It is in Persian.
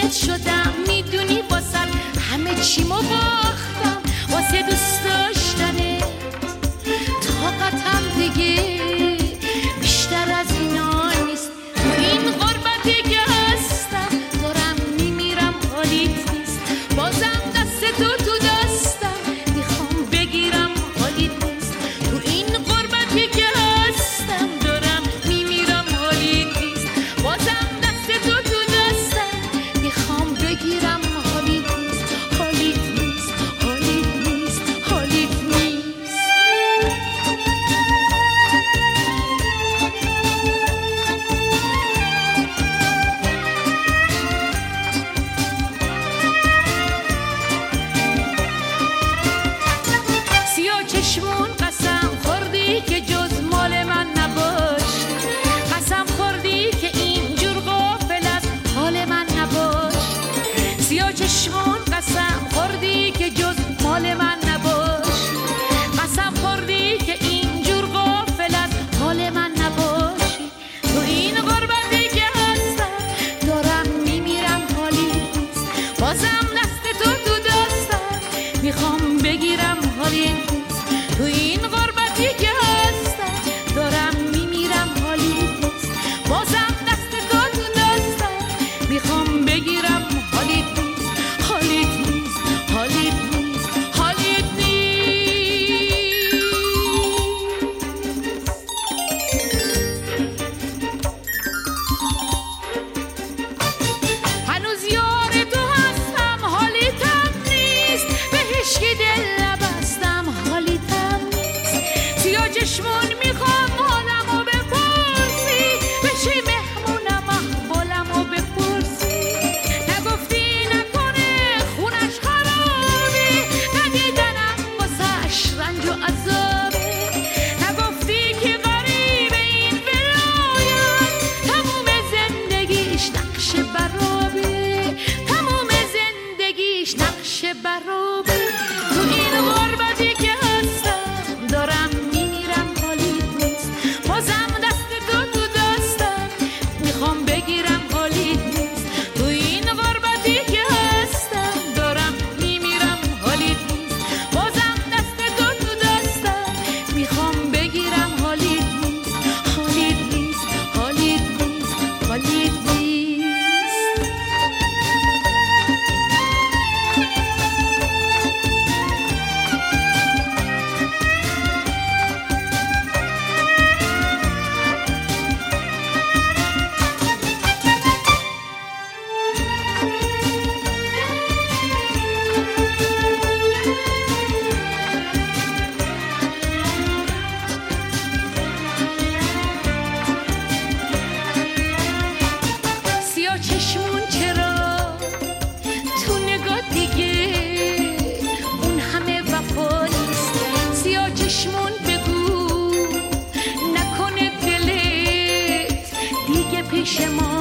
عاشقت شدم، میدونی واسه همه چیمو باختم، واسه دوست داشتنه طاقتم دیگه بیشتر از اینا نیست. تو این غربتی که هستم دارم میمیرم، حالیت نیست. بازم دست تو دستم میخوام بگیرم، حالیت نیست. تو این غربتی که هستم دارم میمیرم، حالیت نیست. بازم دست تو دستم میخوام بگیرم، حالیت نیست. حالیت نیست. حالیت نیست. حالیت نیست. سیاه چشمون قسم خوردی که جز مال من نباش، قسم خوردی که اینجور غافل از حال من نباش. سیاه چشمون قسم خوردی که جز مال من نباش، قسم خوردی که اینجور غافل از حال من نباشی. تو این غربتی که هستم دارم میمیرم، حالیت نیست. بازم دست تو دستم میخوام بگیرم، حالیت نیست. تو این غربتی که هستم دارم میمیرم، حالیت نیست. بازم دست تو دستم میخوام بگیرم، حالیت نیست. حالیت نیست. حالیت نیست. حالیت نیست. هنوز یار تو هستم، حالیتم نیست. به هیچکی دل نبستم، حالیتم نیست. سیاه چشمون میخوام حالمو بپرسی، بشی مهمونم احوالمو بپرسی. نگفتی نکنه خونش خرابه، ندیدنم واسش رنج و عذابه. نگفتی که غریبه این ولایت، تموم زندگیش نقش برابه، تموم زندگیش نقش برابه. تو این غربتی که هستم دارم میمیرم، حالیت نیست. بازم دست تو دستم میخوام بگیرم، حالیت نیست. تو این غربتی که هستم دارم میمیرم، حالیت نیست. بازم دست تو دستم میخوام بگیرم، حالیت نیست. حالیت نیست. حالیت نیست. حالیت نیست. سیاه چشمون چرا تو نگاه دیگه اون همه وفا نیست. سیاه چشمون بگو نکنه دلت دیگه پیش ما